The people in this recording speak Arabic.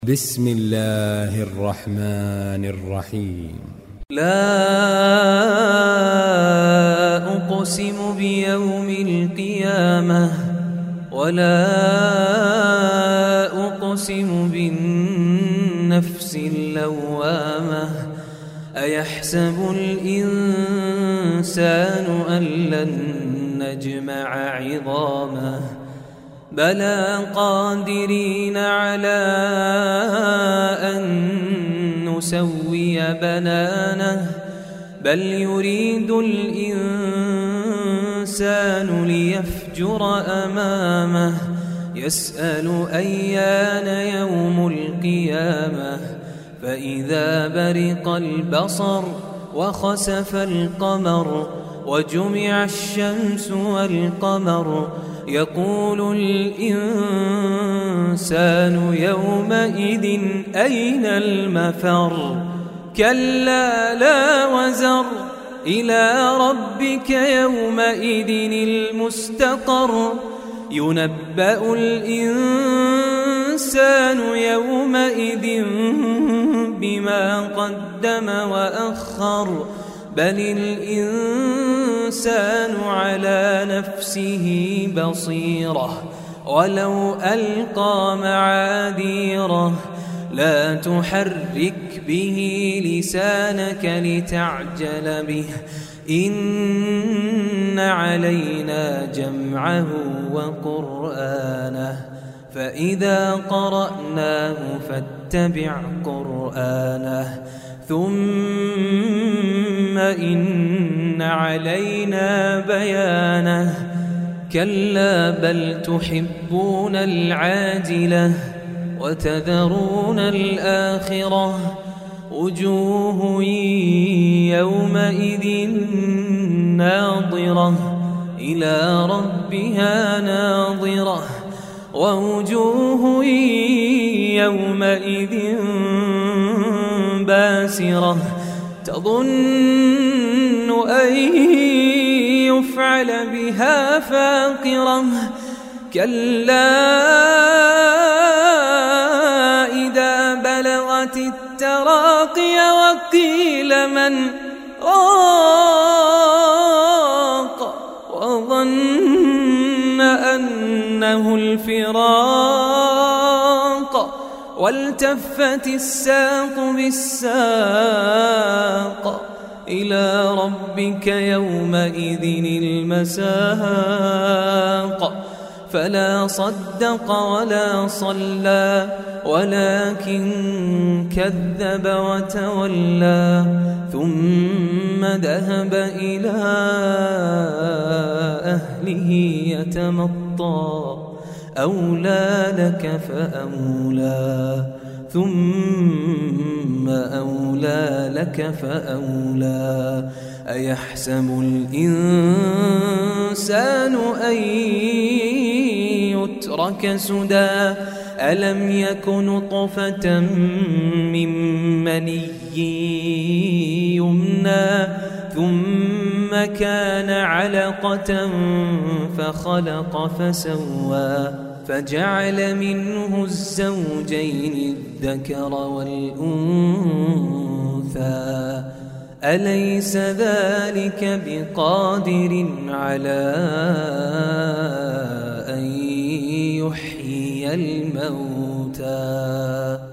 بسم الله الرحمن الرحيم. لا أقسم بيوم القيامة ولا أقسم بالنفس اللوامة. أيحسب الإنسان أن لن نجمع عظامه بلى قادرين على أن نسوي بنانه بل يريد الإنسان ليفجر أمامه يسأل أيان يوم القيامة فإذا برق البصر وخسف القمر وجمع الشمس والقمر يقول الإنسان يومئذ أين المفر كلا لا وزر إلى ربك يومئذ المستقر ينبأ الإنسان يومئذ بما قدم وأخر بل الإنسان على نفسه بصيرة ولو ألقى معاذيره لا تحرك به لسانك لتعجل به إن علينا جمعه وقرآنه فإذا قرأناه فاتبع قرآنه ثم إن علينا بيانه كلا بل تحبون العاجلة وتذرون الآخرة وجوه يومئذ ناظرة إلى ربها ناظرة ووجوه يومئذ باسرة تظن أن يفعل بها فاقرة كلا إذا بلغت التراقي وقيل من راق وظن أنه الفراق والتفت الساق بالساق إلى ربك يومئذ المساق فلا صدق ولا صلى ولكن كذب وتولى ثم ذهب إلى أهله يتمطى أولى لك فأولى ثم أولى لك فأولى أيحسب الإنسان أن يترك سدى ألم يك نطفة من مني يمنى ثم كان علقة فخلق فسوى فجعل منه الزوجين الذكر والأنثى أليس ذلك بقادر على أن يحيي الموتى